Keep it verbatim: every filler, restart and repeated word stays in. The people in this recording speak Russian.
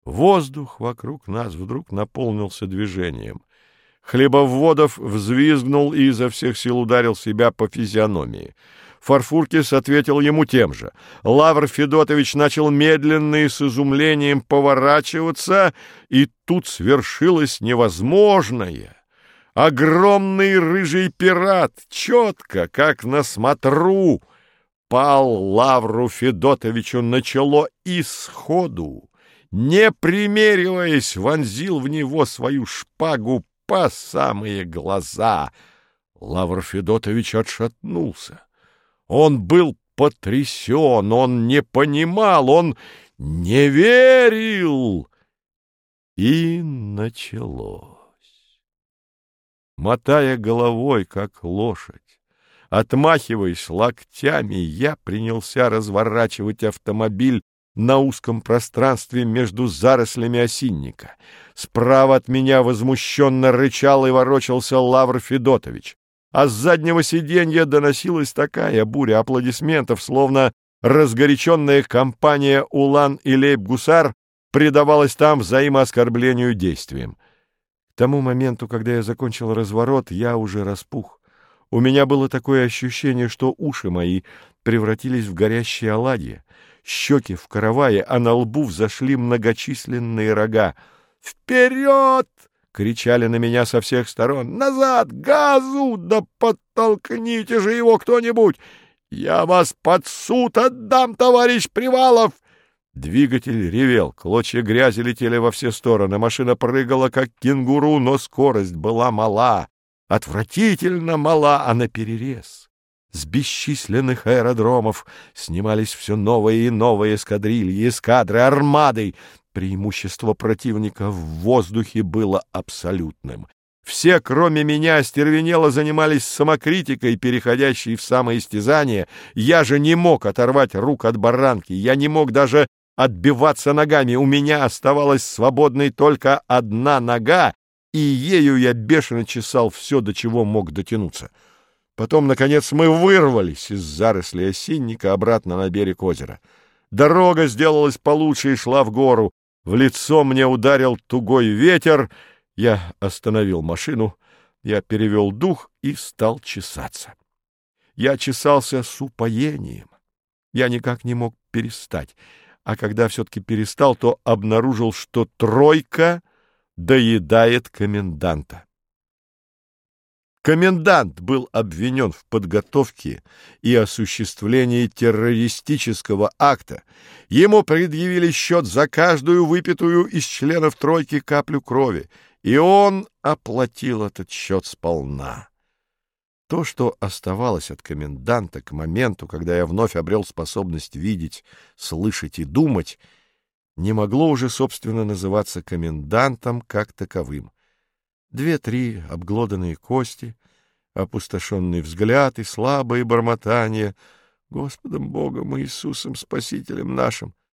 Воздух вокруг нас вдруг наполнился движением. Хлебоводов взвизгнул и изо всех сил ударил себя по физиономии. Фарфуркис ответил ему тем же. Лавр Федотович начал медленно и с изумлением поворачиваться, и тут свершилось невозможное. Огромный рыжий пират, четко, как на смотру, пал Лавру Федотовичу на чело и сходу, не примериваясь, вонзил в него свою шпагу по самые глаза. Лавр Федотович отшатнулся. Он был потрясен, он не понимал, он не верил. И началось. Мотая головой, как лошадь, отмахиваясь локтями, я принялся разворачивать автомобиль на узком пространстве между зарослями осинника. Справа от меня возмущенно рычал и ворочался Лавр Федотович, а с заднего сиденья доносилась такая буря аплодисментов, словно разгоряченная компания «Улан» и «Лейб-Гусар» предавалась там взаимооскорблению действиям. К тому моменту, когда я закончил разворот, я уже распух. У меня было такое ощущение, что уши мои превратились в горящие оладьи, щеки в каравае, а на лбу взошли многочисленные рога. «Вперед!» — кричали на меня со всех сторон. «Назад! Газу! Да подтолкните же его кто-нибудь! Я вас под суд отдам, товарищ Привалов!» Двигатель ревел, клочья грязи летели во все стороны, машина прыгала, как кенгуру, но скорость была мала, отвратительно мала, а наперерез. С бесчисленных аэродромов снимались все новые и новые эскадрильи, эскадры, армады. Преимущество противника в воздухе было абсолютным. Все, кроме меня, остервенело занимались самокритикой, переходящей в самоистязание. Я же не мог оторвать рук от баранки, я не мог даже отбиваться ногами. У меня оставалась свободной только одна нога, и ею я бешено чесал все, до чего мог дотянуться. Потом, наконец, мы вырвались из зарослей осинника обратно на берег озера. Дорога сделалась получше и шла в гору. В лицо мне ударил тугой ветер. Я остановил машину, я перевел дух и стал чесаться. Я чесался с упоением. Я никак не мог перестать. А когда все-таки перестал, то обнаружил, что тройка доедает коменданта. Комендант был обвинен в подготовке и осуществлении террористического акта. Ему предъявили счет за каждую выпитую из членов тройки каплю крови, и он оплатил этот счет сполна. То, что оставалось от коменданта к моменту, когда я вновь обрел способность видеть, слышать и думать, не могло уже, собственно, называться комендантом как таковым. Две-три обглоданные кости, опустошенный взгляд и слабые бормотания «Господом Богом Иисусом, Спасителем нашим».